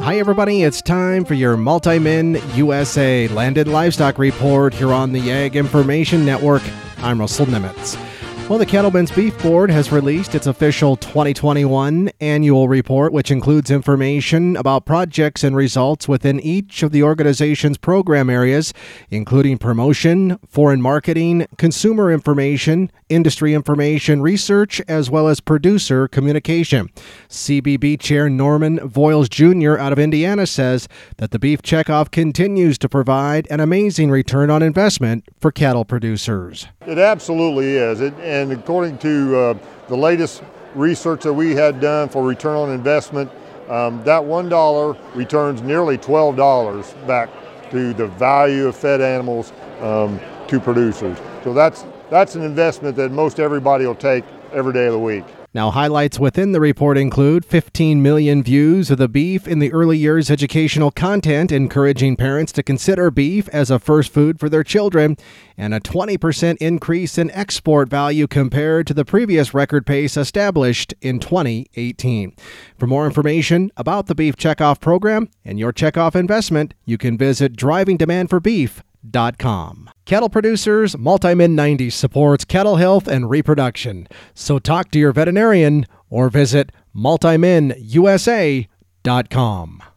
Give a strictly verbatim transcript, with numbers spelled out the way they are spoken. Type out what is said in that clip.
Hi, everybody. It's time for your Multi-Min U S A Landed Livestock Report here on the Ag Information Network. I'm Russell Nimitz. Well, the Cattlemen's Beef Board has released its official twenty twenty-one annual report, which includes information about projects and results within each of the organization's program areas, including promotion, foreign marketing, consumer information, industry information, research, as well as producer communication. C B B Chair Norman Voiles Junior out of Indiana says that the Beef Checkoff continues to provide an amazing return on investment for cattle producers. It absolutely is. It, and according to uh, the latest research that we had done for return on investment, um, that one dollar returns nearly twelve dollars back to the value of fed animals um, to producers. So that's, that's an investment that most everybody will take every day of the week. Now, highlights within the report include fifteen million views of the beef in the early years educational content, encouraging parents to consider beef as a first food for their children, and a twenty percent increase in export value compared to the previous record pace established in twenty eighteen. For more information about the Beef Checkoff program and your checkoff investment, you can visit driving demand for beef dot com. Cattle producers, Multi-Min ninety supports cattle health and reproduction. So talk to your veterinarian or visit multi min U S A dot com.